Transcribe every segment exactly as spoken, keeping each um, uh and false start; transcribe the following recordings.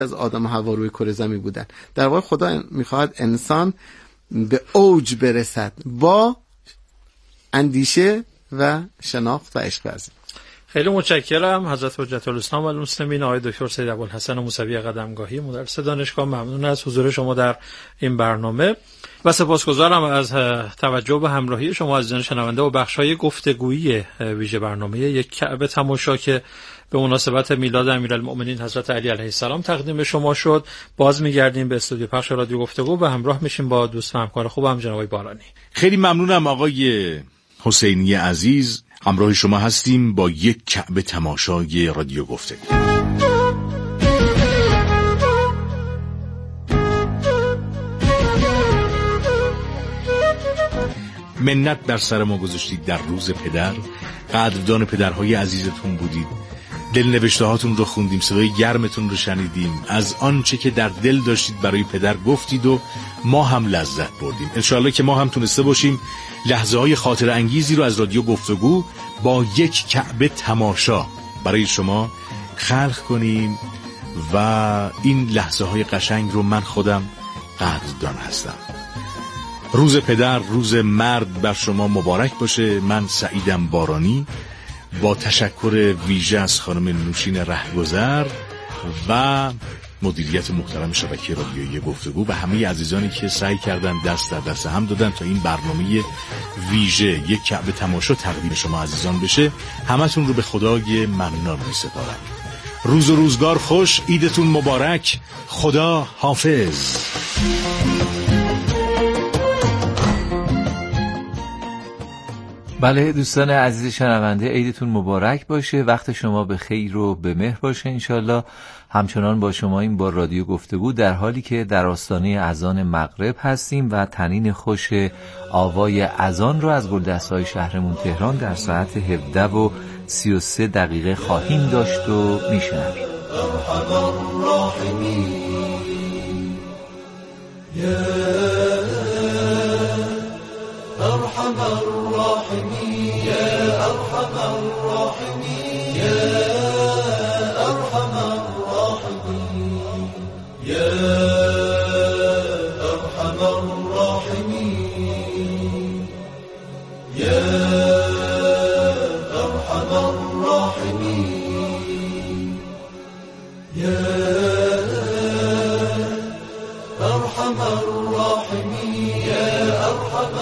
از آدم و حوا روی کره زمین بودن. در واقع خدا میخواد انسان به اوج برسد با اندیشه و شناخت و عشق ورزی. خیلی متشکرم حضرت حجت الاسلام و المسلمین آقای دکتر سید ابوالحسن موسوی قدمگاهی مدرس دانشگاه. ممنون از حضور شما در این برنامه و سپاسگزارم از توجه و همراهی شما عزیزان شنونده و بخش‌های گفتگویی ویژه برنامه یک کعبه تماشا که به مناسبت میلاد امیرالمؤمنین حضرت علی علیه السلام تقدیم شما شد. باز میگردیم به استودیو پخش رادیو گفتگو و همراه میشیم با دوست و همکار خوبم جناب بارانی. خیلی ممنونم آقای حسینی عزیز. همراه شما هستیم با یک کعبه تماشای رادیو گفتگو. منت در سر ما گذاشتید در روز پدر، قدردان پدرهای عزیزتون بودید، دل نوشته هاتون رو خوندیم، صدای گرمتون رو شنیدیم، از آنچه که در دل داشتید برای پدر گفتید و ما هم لذت بردیم. انشاءالله که ما هم تونسته باشیم لحظه های خاطر انگیزی رو از رادیو گفتگو با یک کعبه تماشا برای شما خلق کنیم و این لحظه های قشنگ رو من خودم قدردان هستم. روز پدر، روز مرد بر شما مبارک باشه. من سعیدم بارانی با تشکر ویژه از خانم نوشین رهگذر و مدیریت محترم شبکه رادیویی گفتگو و همه عزیزانی که سعی کردن دست در دست هم دادن تا این برنامه ویژه یک کعبه تماشا تقدیم شما عزیزان بشه. همتون رو به خدای منان می‌سپارم. روز و روزگار خوش، عیدتون مبارک. خدا حافظ. بله دوستان عزیز شنونده، عیدتون مبارک باشه، وقت شما به خیر و به مهر باشه انشالله. همچنان با شما این با رادیو گفتگو در حالی که در آستانه اذان مغرب هستیم و تنین خوش آوای اذان رو از گلدسته‌های شهرمون تهران در ساعت هفده و سی و سه دقیقه خواهیم داشت و میشنویم. ارحم الراحمین یا ارحم الراحمین یا ارحم الراحمین یا ارحم الراحمین یا ارحم الراحمین یا ارحم الراحمین یا ارحم الراحمین یا ارحم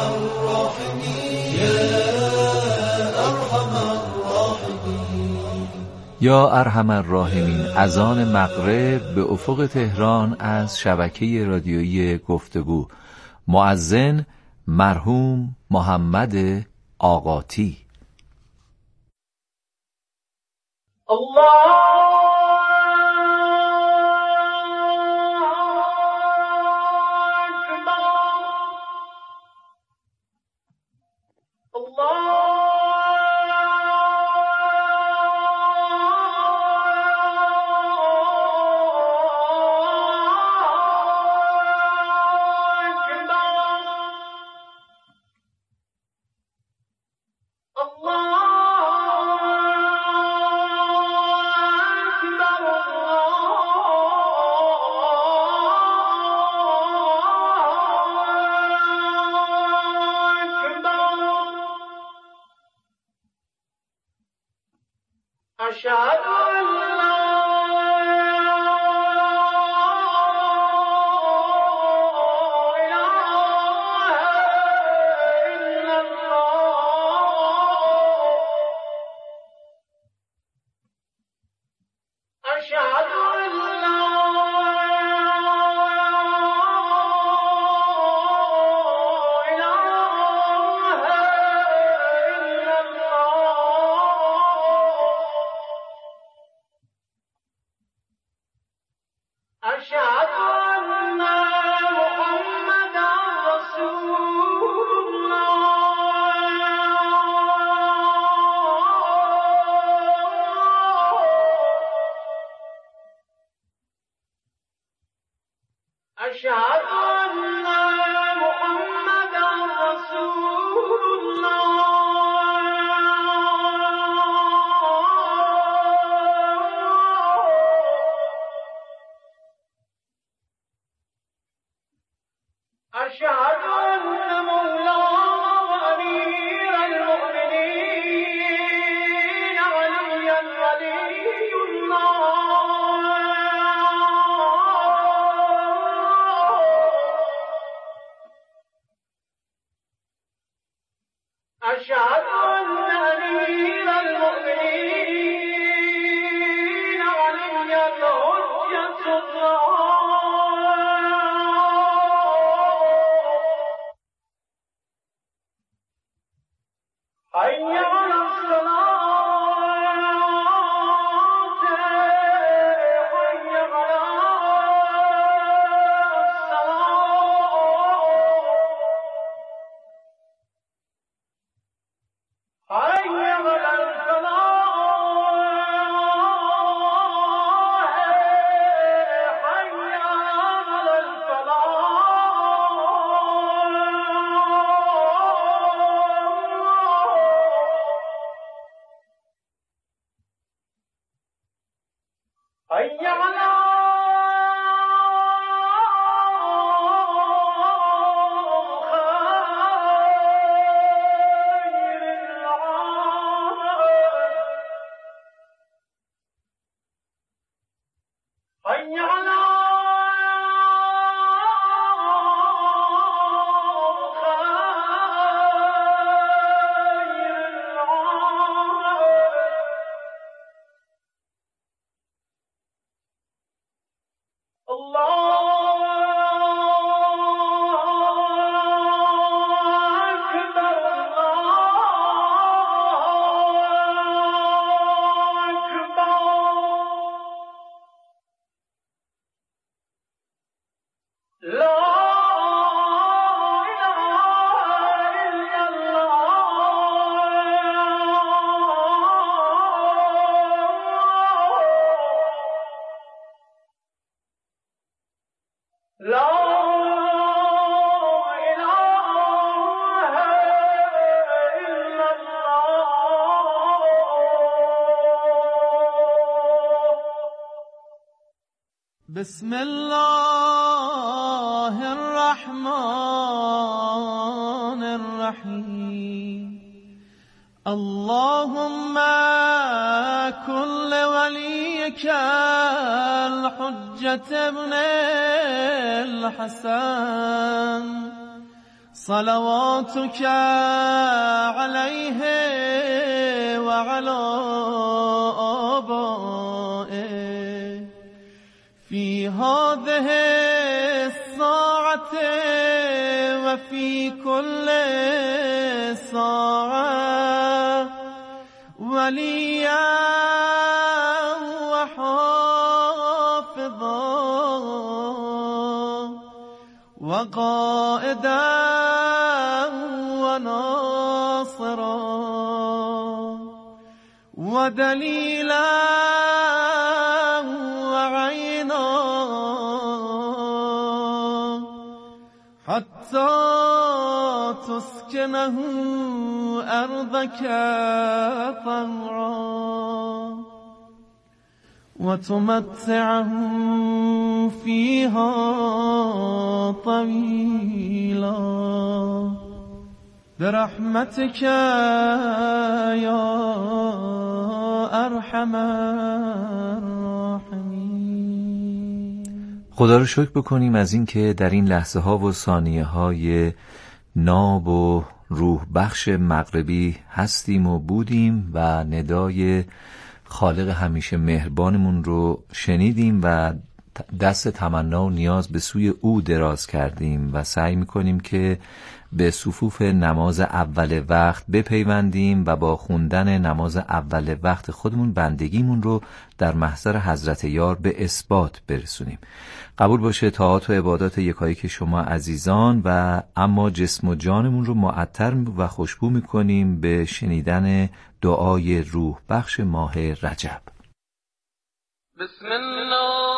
یا ارحم الراحمین. اذان مغرب به افق تهران از شبکه رادیویی گفتگو. مؤذن مرحوم محمد آقاتی. الله أشهد أن مولانا وأمير المؤمنين عليا ولي الله أشهد أن أمير المؤمنين عليا الحجة الله حي على الصلاة حي على الصلاة حي على الفلاح حي على الفلاح حي على حي على خير العالم الله أكبر الله أكبر لا إله إلا الله لا إله إلا الله بسم الله الرحمن الرحيم اللهم كن لوليك الحجة ابن الحسن صلواتك عليه وعلى آبائه في هذه الساعة وفي كل ساعة وليا وحافظا وقائدا وناصرا ودليلا وعينا حتى تسكنه أرضك طوعا وتمتعه فيها طويلا برحمتك يا أرحم الراحمين. خدا رو شکر بکنیم از این که در این لحظه ها و ثانیه های ناب و روح بخش مغربی هستیم و بودیم و ندای خالق همیشه مهربانمون رو شنیدیم و دست تمنا و نیاز به سوی او دراز کردیم و سعی میکنیم که به صفوف نماز اول وقت بپیوندیم و با خوندن نماز اول وقت خودمون بندگیمون رو در محضر حضرت یار به اثبات برسونیم. قبول باشه طاعات و عبادات یکایک شما عزیزان و اما جسم و جانمون رو معطر و خوشبو میکنیم به شنیدن دعای روح بخش ماه رجب. بسم الله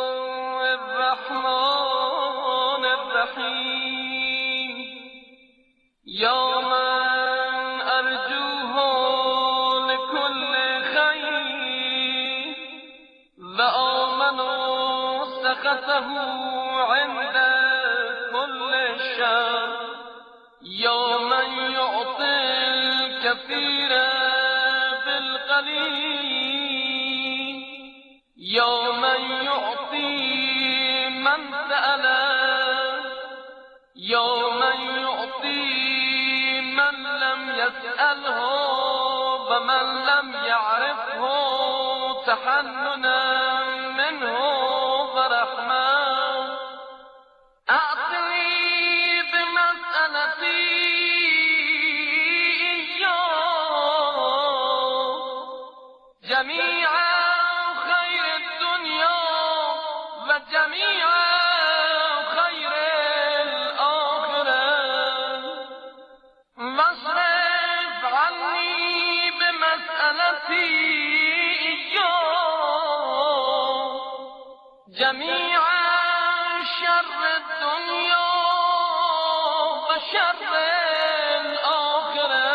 الرحمن الرحیم یا من ارجوه لكل خیر و آمن سخطه عند كل شر يا من يعطي الكثير بالقليل يا من يعطي من سأل يا من يعطي من لم يسأله ومن لم يعرفه تحننا منه ورحمة أعطني بمسألتي جميع خير الدنيا وجميع خير الآخرة واصرف عني بمسألتي جميع شر الدنيا وشر الآخرة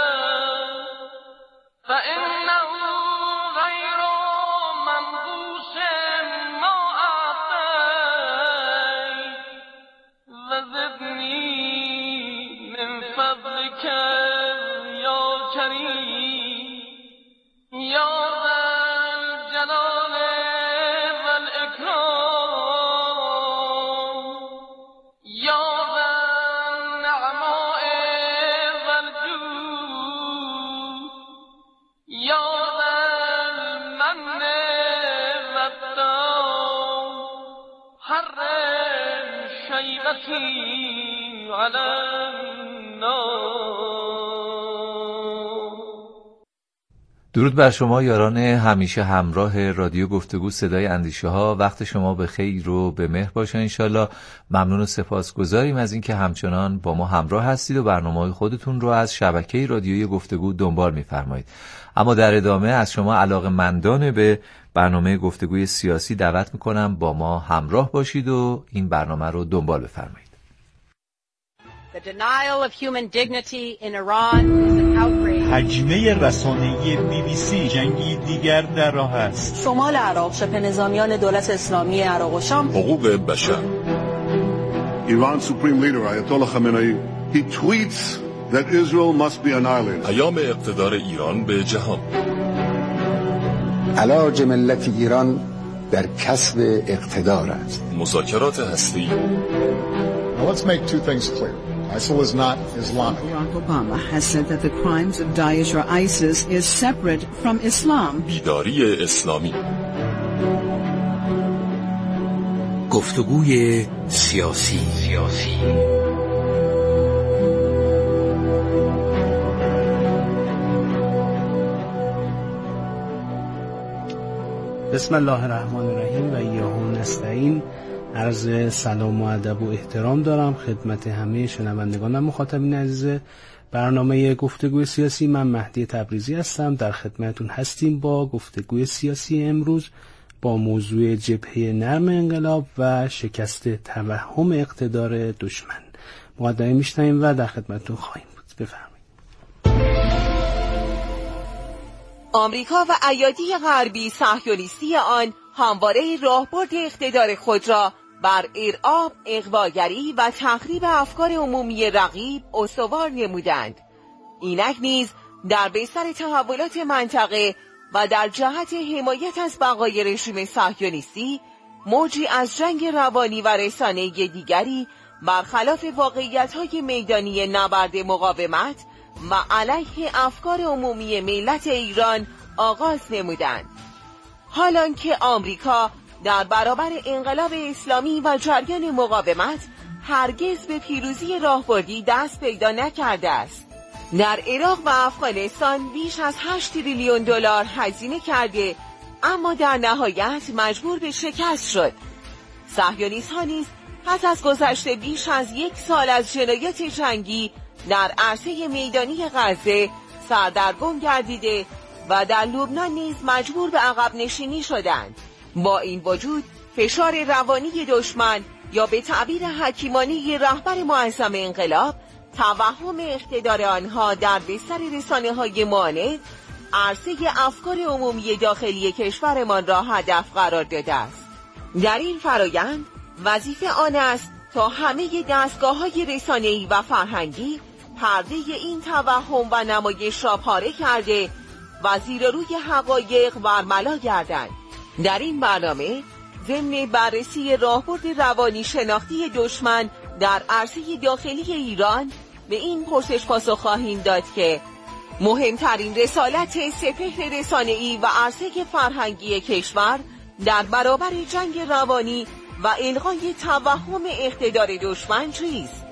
فإنه غير منقوص ما أعطيت وزدني من فضلك يا كريم يا ذا الجلال والإكرام يا ذا النعماء والجود يا ذا المن والتوب حرم شيبتي على النار. درود بر شما یاران همیشه همراه رادیو گفتگو صدای اندیشه ها. وقت شما به خیر و به مهر باشه انشالله. ممنون و سپاسگزاریم از اینکه همچنان با ما همراه هستید و برنامه‌های خودتون رو از شبکه رادیویی گفتگو دنبال می‌فرمایید. اما در ادامه از شما علاقه‌مندان به برنامه گفتگوی سیاسی دعوت می‌کنم با ما همراه باشید و این برنامه رو دنبال بفرمایید. The denial of human dignity in Iran is an outrage. حجمه رسانه‌ای بی بی سی جنگی دیگر در راه است. شمال عراق شبه نظامیان دولت اسلامی عراق و شام. حقوق بشر. Iran's supreme leader Ayatollah Khamenei he tweets that Israel must be annihilated. پیام اقتدار ایران به جهان. علاج ملت ایران در کسب اقتدار است. مذاکرات هسته‌ای. Let's make two things clear. ISIL is not Islamic. Barack Obama has said that the crimes of Daesh or ISIS is separate from Islam. بیداری اسلامی. گفتگوی سیاسی. سیاسی. بسم الله الرحمن الرحیم و ایاه نستعین. عرض سلام و ادب و احترام دارم خدمت همه شنوندگان و مخاطبین عزیز برنامه گفتگوی سیاسی. من مهدی تبریزی هستم، در خدمتون هستیم با گفتگوی سیاسی امروز با موضوع جبهه نرم انقلاب و شکست توهم اقتدار دشمن. مقدمه میشنویم و در خدمتون خواهیم بود. بفرمایید. آمریکا و ایادی غربی صهیونیستی آن همواره راهبرد اقتدار خود را بر ارعاب، اغواگری و تخریب افکار عمومی رقیب استوار نمودند. اینک نیز در بیسر تحولات منطقه و در جهت حمایت از بقای رژیم صهیونیستی موجی از جنگ روانی و رسانه‌ای دیگری برخلاف واقعیت‌های میدانی نبرد مقاومت و علیه افکار عمومی ملت ایران آغاز نمودند. حالان که آمریکا در برابر انقلاب اسلامی و جریان مقاومت هرگز به پیروزی راهبردی دست پیدا نکرده است. در عراق و افغانستان بیش از هشت تریلیون دلار هزینه کرده، اما در نهایت مجبور به شکست شد. صهیونیست‌ها نیز پس از گذشت بیش از یک سال از جنایات جنگی در عرصه میدانی غزه سردرگم گردیده و در لبنان نیز مجبور به عقب نشینی شدند. با این وجود فشار روانی دشمن یا به تعبیر حکیمانه رهبر معظم انقلاب توهم اقتدار آنها در بستر رسانه‌های معاند عرصه افکار عمومی داخلی کشورمان را هدف قرار داده است. در این فرایند وظیفه آن است تا همه دستگاه‌های رسانه‌ای و فرهنگی پرده این توهم و نمایش را پاره کرده و زیر روی حقایق برملا گردند. در این برنامه ضمن بررسی راهبرد روانی شناختی دشمن در عرصه داخلی ایران به این پرسش پاسخ خواهیم داد که مهمترین رسالت سپهر رسانه‌ای و عرصه فرهنگی کشور در برابر جنگ روانی و الغای توهم اقتدار دشمن چیست؟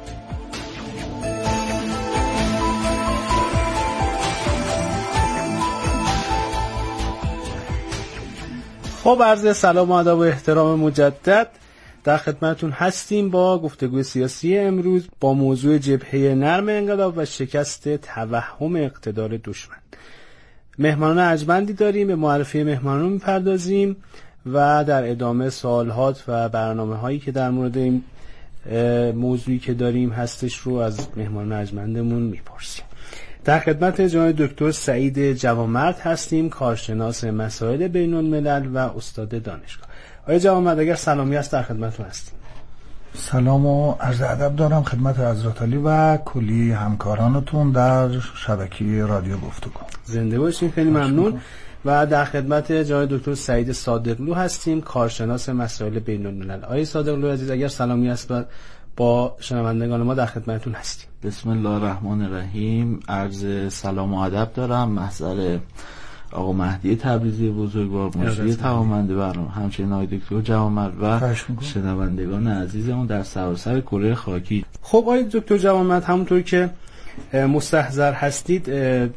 خب، عرض سلام و ادب و احترام مجدد در خدمتتون هستیم با گفتگوی سیاسی امروز با موضوع جبهه نرم انقلاب و شکست توهم اقتدار دشمن. مهمانان ارجمندی داریم، به معرفی مهمانان میپردازیم و در ادامه سوالات و برنامه هایی که در مورد این موضوعی که داریم هستش رو از مهمانان ارجمندمون میپرسیم. در خدمت جناب دکتر سعید جوانمرد هستیم، کارشناس مسائل بین الملل و استاد دانشگاه. آقای جوانمرد، اگر سلامی هست در خدمتتون هستیم. سلام و عرض ادب دارم خدمت حضرت عالی و کلی همکارانتون در شبکه رادیو گفتگو. زنده باشین، خیلی ممنون. و در خدمت جناب دکتر سعید صادقلو هستیم، کارشناس مسائل بین الملل. آقای صادقلو عزیز، اگر سلامی هست با شنوندگان ما در خدمتتون هستیم. بسم الله الرحمن الرحیم. عرض سلام و ادب دارم محضر آقا مهدی تبریزی بزرگوار، مجری توانمنده برنامه، همچنین آقای دکتر جوانمرد و شنوندگان عزیزمون در سراسر کره خاکی. خب آقای دکتر جوانمرد، همونطور که مستحضر هستید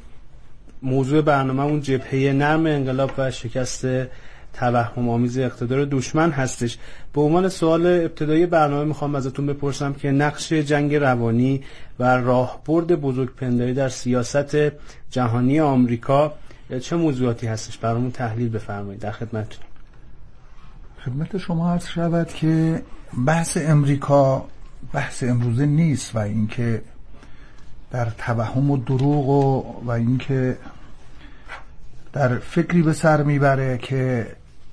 موضوع برنامه اون جبهه نرم انقلاب و شکست توهم آمیز اقتدار دشمن هستش. به عنوان سوال ابتدایی برنامه میخوام ازتون بپرسم که نقش جنگ روانی و راهبرد بزرگپنداری در سیاست جهانی آمریکا چه موضوعاتی هستش؟ برامون تحلیل بفرمایید. در خدمتتونیم. خدمت شما عرض شود که بحث امریکا بحث امروزه نیست و اینکه در توهم و دروغ و, و اینکه در فکری به سر میبره که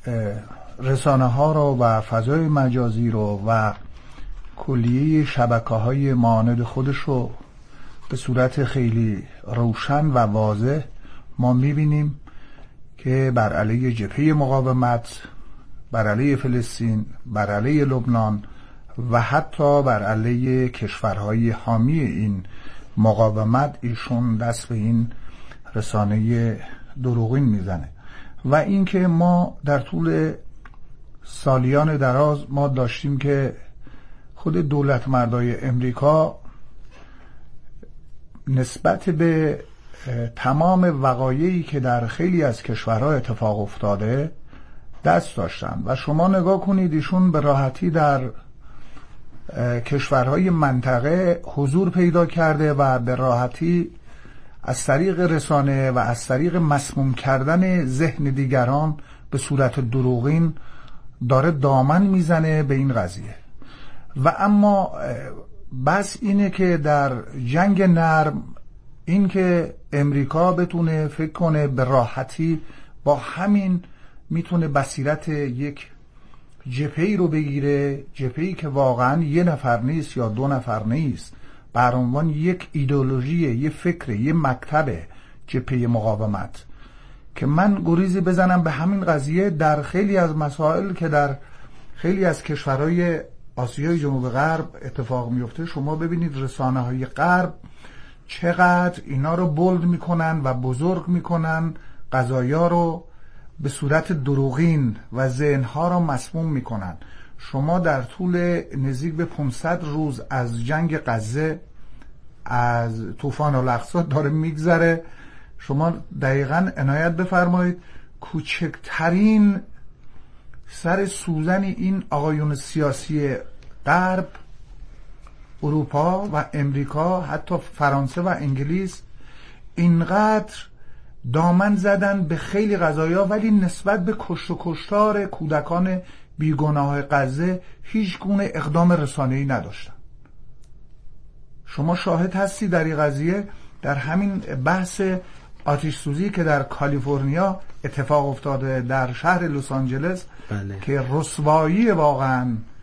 رسانه ها رو و فضای مجازی رو و کلیه شبکه های مانند خودش رو به صورت خیلی روشن و واضح ما میبینیم که بر علیه جبهه مقاومت، بر علیه فلسطین، بر علیه لبنان و حتی بر علیه کشورهای حامی این مقاومت ایشون دست به این رسانه دروغین میزنه. و اینکه ما در طول سالیان دراز ما داشتیم که خود دولت مردای امریکا نسبت به تمام وقایعی که در خیلی از کشورها اتفاق افتاده دست داشتن و شما نگاه کنید ایشون به راحتی در کشورهای منطقه حضور پیدا کرده و به راحتی از طریق رسانه و از طریق مسموم کردن ذهن دیگران به صورت دروغین داره دامن میزنه به این قضیه. و اما بس اینه که در جنگ نرم این که امریکا بتونه فکر کنه به راحتی با همین میتونه بصیرت یک جبهه‌ای رو بگیره، جبهه‌ای که واقعا یه نفر نیست یا دو نفر نیست، بر عنوان یک ایدئولوژی، یه فکر، یه مکتب جبهه مقاومت. که من گریزی بزنم به همین قضیه در خیلی از مسائل که در خیلی از کشورهای آسیای جنوب غرب اتفاق میفته، شما ببینید رسانه های غرب چقدر اینا رو بولد میکنن و بزرگ میکنن، قضایا رو به صورت دروغین و ذهنها رو مسموم میکنن. شما در طول نزدیک به پانصد روز از جنگ غزه، از طوفان الاقصی داره میگذره، شما دقیقاً عنایت بفرمایید کوچکترین سر سوزن این آقایون سیاسی غرب، اروپا و امریکا، حتی فرانسه و انگلیس، اینقدر دامن زدن به خیلی قضایا، ولی نسبت به کشت و کشتار کودکان بیگناه غزه هیچ گونه اقدام رسانه‌ای نداشتن. شما شاهد هستی در این قضیه، در همین بحث آتش سوزی که در کالیفرنیا اتفاق افتاده در شهر لس آنجلس، بله. که رسوایی واقعا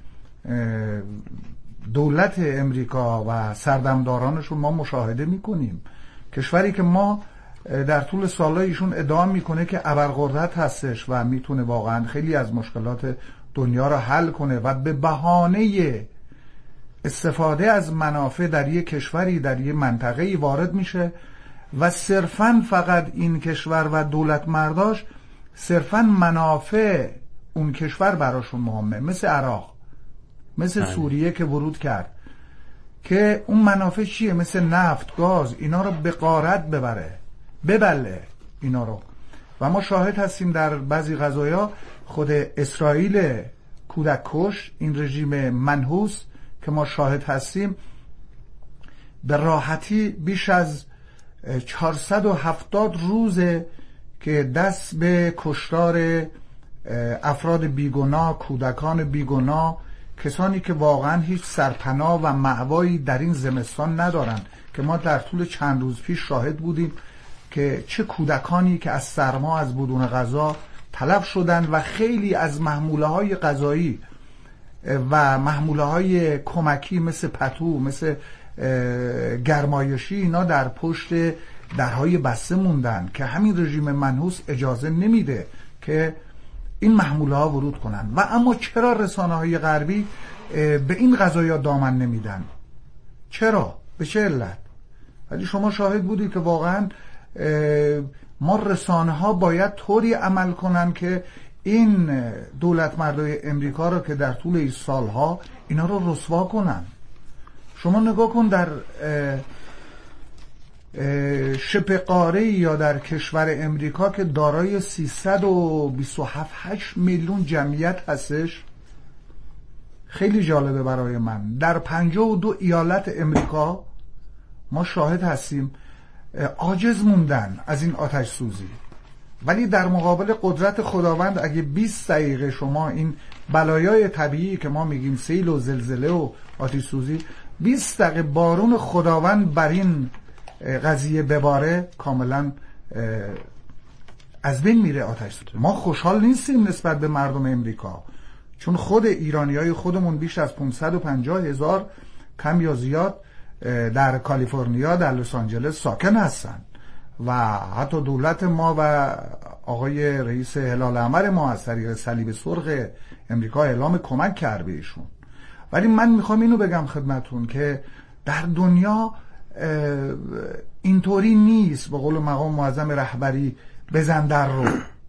دولت امریکا و سردمدارانشون ما مشاهده میکنیم. کشوری که ما در طول سال‌ها ایشون ادعا میکنه که ابرقدرت هستش و میتونه واقعا خیلی از مشکلات دنیا رو حل کنه و به بهانه استفاده از منافع در یک کشوری در یک منطقه‌ای وارد میشه و صرفاً فقط این کشور و دولت مرداش صرفاً منافع اون کشور براشون مهمه، مثل عراق، مثل سوریه که ورود کرد که اون منافع چیه؟ مثل نفت، گاز، اینا رو به غارت ببره، ببله اینا رو. و ما شاهد هستیم در بعضی قضایا خود اسرائیل کودک کش، این رژیم منحوس که ما شاهد هستیم، به راحتی بیش از چهارصد و هفتاد روزه که دست به کشتار افراد بیگناه، کودکان بیگناه، کسانی که واقعا هیچ سرپناه و مأوایی در این زمستان ندارن، که ما در طول چند روز پیش شاهد بودیم که چه کودکانی که از سرما، از بدون غذا تلف شدن و خیلی از محموله های غذایی و محموله های کمکی مثل پتو، مثل گرمایشی، اینا در پشت درهای بسته موندن که همین رژیم منحوس اجازه نمیده که این محموله ها ورود کنن. و اما چرا رسانه های غربی به این قضایا دامن نمیدن؟ چرا؟ به چه علت؟ ولی شما شاهد بودید که واقعا ما رسانه ها باید طوری عمل کنن که این دولت مردای امریکا رو که در طول این سالها اینا رو رسوا کنن. شما نگاه کن در شبه قاره یا در کشور امریکا که دارای سیصد و بیست و هفت میلیون جمعیت هستش، خیلی جالبه برای من، در پنجاه و دو ایالت امریکا ما شاهد هستیم عاجز موندن از این آتش سوزی. ولی در مقابل قدرت خداوند اگه بیست دقیقه شما این بلایای طبیعی که ما میگیم سیل و زلزله و آتش سوزی، بیست دقیقه بارون خداوند بر این قضیه بباره، کاملا از بین میره آتش سوزی. ما خوشحال نیستیم نسبت به مردم امریکا، چون خود ایرانیای خودمون بیش از پانصد و پنجاه هزار کم یا زیاد در کالیفرنیا، در لس آنجلس ساکن هستن و حتی دولت ما و آقای رئیس هلال احمر ما از طریق صلیب سرخ امریکا اعلام کمک کرد بهشون. ولی من میخوام اینو بگم خدمتون که در دنیا اینطوری نیست. به قول مقام معظم رهبری بزن در رو،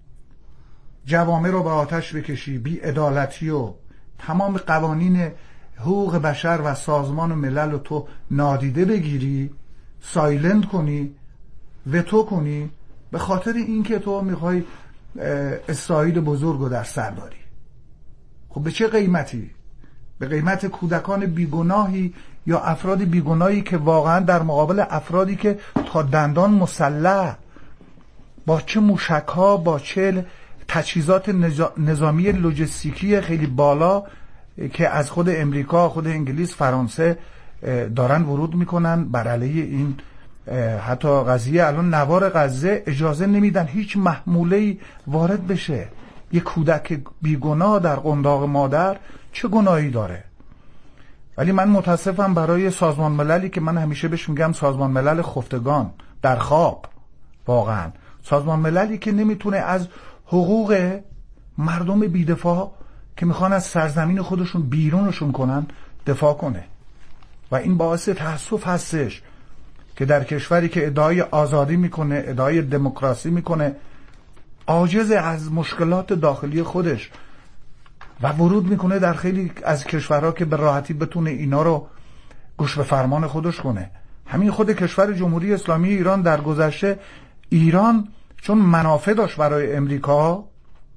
جوامع رو به آتش بکشی، بی عدالتی و تمام قوانین حقوق بشر و سازمان ملل رو تو نادیده بگیری، سایلنت کنی، وتو کنی، به خاطر اینکه تو میخوای اسرائیل بزرگ رو در سر داری. خب به چه قیمتی؟ به قیمت کودکان بیگناهی یا افراد بیگناهی که واقعا در مقابل افرادی که تا دندان مسلح با چه موشک‌ها، با چه تجهیزات نظامی لوجستیکی خیلی بالا که از خود امریکا، خود انگلیس، فرانسه دارن ورود میکنن بر علیه این حتی قضیه. الان نوار غزه اجازه نمیدن هیچ محموله‌ای وارد بشه. یک کودک بیگناه در قنداق مادر چه گناهی داره؟ ولی من متاسفم برای سازمان مللی که من همیشه بهش میگم سازمان ملل خفتگان در خواب، واقعا سازمان مللی که نمیتونه از حقوق مردم بیدفاع که میخوان از سرزمین خودشون بیرونشون کنن دفاع کنه. و این باعث تأسف هستش که در کشوری که ادعای آزادی میکنه، ادعای دموکراسی میکنه، عاجز از مشکلات داخلی خودش و ورود میکنه در خیلی از کشورها که به راحتی بتونه اینا رو گوش به فرمان خودش کنه. همین خود کشور جمهوری اسلامی ایران در گذشته، ایران چون منافع داشت برای امریکا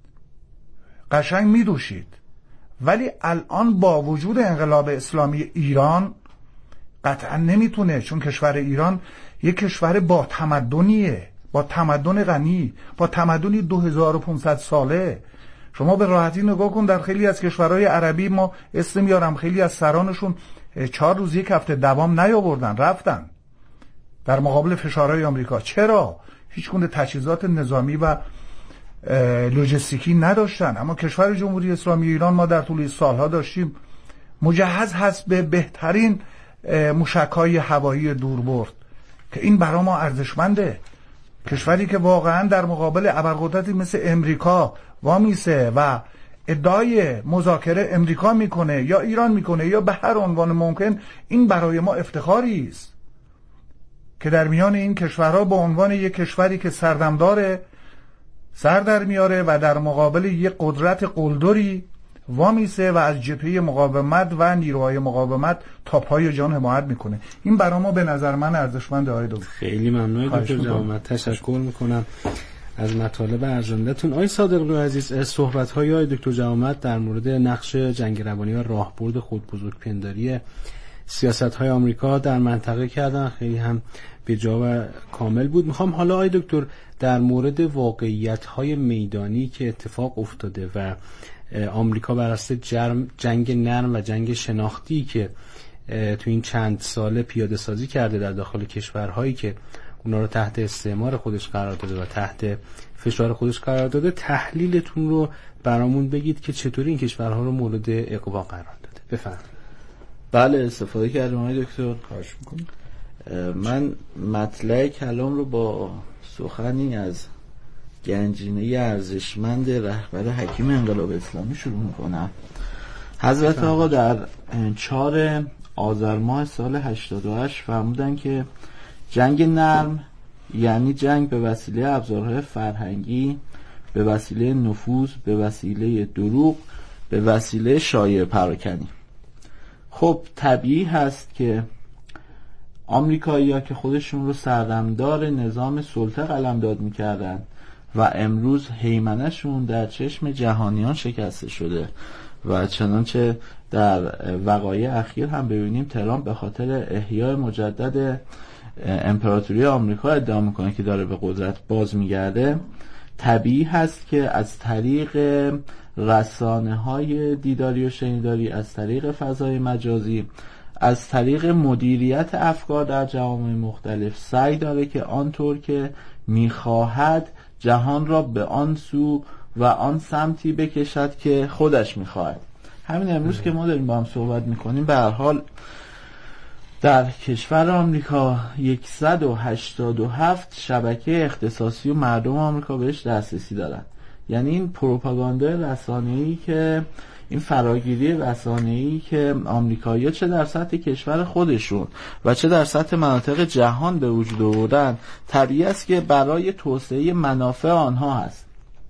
قشنگ میدوشید، ولی الان با وجود انقلاب اسلامی ایران قطعا نمیتونه، چون کشور ایران یک کشور با تمدنیه، با تمدن غنی، با تمدنی دو هزار و پانصد ساله. شما به راحتی نگاه کن در خیلی از کشورهای عربی، ما اسم میارم، خیلی از سرانشون چهار روز یک هفته دوام نیاوردن، رفتن در مقابل فشارهای آمریکا. چرا؟ هیچ گونه تجهیزات نظامی و لوجستیکی نداشتن. اما کشور جمهوری اسلامی ایران ما در طول سالها داشتیم مجهز هست به بهترین موشک‌های هوایی دوربرد که این برای ما ارزشمنده. کشوری که واقعا در مقابل ابرقدرتی مثل امریکا وامیسه و ادعای مذاکره امریکا میکنه یا ایران میکنه یا به هر عنوان ممکن، این برای ما افتخاری است که در میان این کشورها به عنوان یک کشوری که سردمدار سر در میاره و در مقابل یک قدرت قلدری وامیسه و از جبهه مقاومت و نیروهای مقاومت تا پای جان حمایت میکنه. این برای ما به نظر من ارزشمنده. آقای دکتر خیلی ممنون دکتر جوامد، تشکر میکنم از مطالب ارزنده‌تون. آقای صادقلو عزیز، صحبت‌های آقای دکتر جوامد در مورد نقش جنگ روانی و راهبرد خودبزرگپنداری سیاست‌های آمریکا در منطقه کردن، خیلی هم به جا و کامل بود. میخوام حالا آقای دکتر در مورد واقعیت‌های میدانی که اتفاق افتاده و آمریکا بر اساس جنگ نرم و جنگ شناختی که تو این چند ساله پیاده سازی کرده در داخل کشورهایی که اونا رو تحت استعمار خودش قرار داده و تحت فشار خودش قرار داده، تحلیلتون رو برامون بگید که چطوری این کشورها رو مورد اقوا قرار داده. بفرمایید. بله، استفاده کردیم آقای دکتر. خواهش می‌کنم. من مطلع کلام رو با سخنی از گنجینه ارزشمند رهبر حکیم انقلاب اسلامی شروع میکنم. حضرت آقا در چهار آذر ماه سال هشتاد و هشت فرمودن که جنگ نرم یعنی جنگ به وسیله ابزارهای فرهنگی، به وسیله نفوذ، به وسیله دروغ، به وسیله شایعه پراکنی. خب طبیعی هست که آمریکایی‌ها که خودشون رو سردمدار نظام سلطه قلمداد میکردن و امروز هیمنه‌شون در چشم جهانیان شکسته شده و چنانچه در وقایع اخیر هم ببینیم ترامپ به خاطر احیای مجدد امپراتوری آمریکا ادعا میکنه که داره به قدرت باز میگرده، طبیعی هست که از طریق رسانه‌های دیداری و شنیداری، از طریق فضای مجازی، از طریق مدیریت افکار در جوامع مختلف سعی داره که آنطور که میخواهد جهان را به آن سو و آن سمتی بکشد که خودش میخواهد. همین امروز که ما داریم با هم صحبت میکنیم، به هر حال در کشور آمریکا صد و هشتاد و هفت شبکه اختصاصی و مردم آمریکا بهش دسترسی دارن. یعنی این پروپاگاندای رسانه‌ای که این فراگیری رسانه‌ای که آمریکایی‌ها چه در سطح کشور خودشون و چه در سطح مناطق جهان به وجود آوردن، طبیعی است که برای توسعه منافع آنها هست.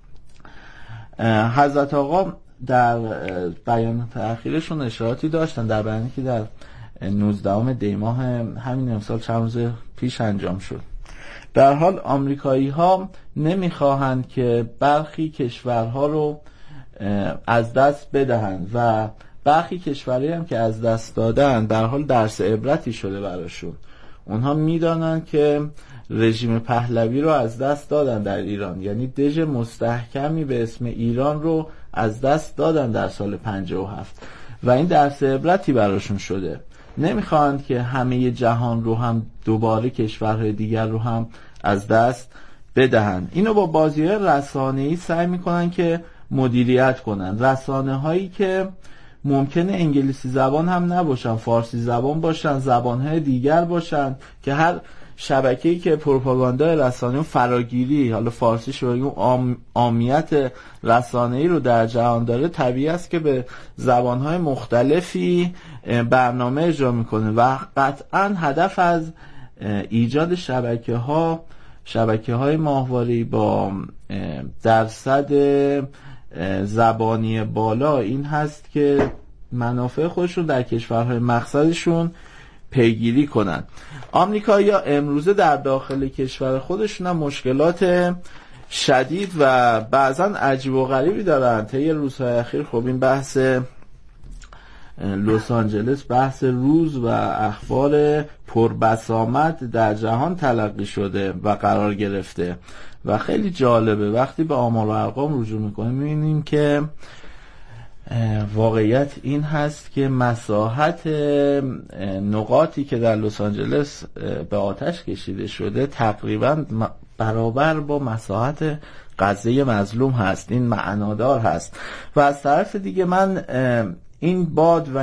حضرت آقا در بیان اخیرشون اشاراتی داشتن، در بیانی که در نوزدهم دی ماه همین امسال چند روز پیش انجام شد. در حال آمریکایی‌ها نمی‌خواهند که برخی کشورها رو از دست بدهند و برخی کشورهایی هم که از دست دادن در حال درس عبرتی شده براشون. اونها میدانند که رژیم پهلوی رو از دست دادن در ایران، یعنی دژ مستحکمی به اسم ایران رو از دست دادن در سال پنجاه و هفت و این درس عبرتی براشون شده. نمیخواهند که همه جهان رو هم دوباره کشورهای دیگر رو هم از دست بدهند. اینو با بازی‌های رسانه‌ای سعی میکنن که مدیریت کنن. رسانه هایی که ممکنه انگلیسی زبان هم نباشن، فارسی زبان باشن، زبانهای دیگر باشن، که هر شبکه‌ای که پروپاگاندا رسانه‌ای فراگیری، حالا فارسیش رو بگیم عام، عامیت رسانه‌ای رو در جهان داره، طبیعی است که به زبانهای مختلفی برنامه اجرا میکنه و قطعا هدف از ایجاد شبکه‌ها شبکه‌های ماهواره‌ای با درصد زبانی بالا این هست که منافع خودشون در کشورهای مقصدشون پیگیری کنن. آمریکایی‌ها امروزه در داخل کشور خودشون هم مشکلات شدید و بعضا عجیب و غریبی دارن. طی روزهای اخیر خب این بحث لس آنجلس بحث روز و اخبار پربسامد در جهان تلقی شده و قرار گرفته و خیلی جالبه وقتی به آمار و ارقام رجوع میکنیم میبینیم که واقعیت این هست که مساحت نقاطی که در لس آنجلس به آتش کشیده شده تقریبا برابر با مساحت غزه مظلوم هست. این معنادار هست. و از طرف دیگه من این باد و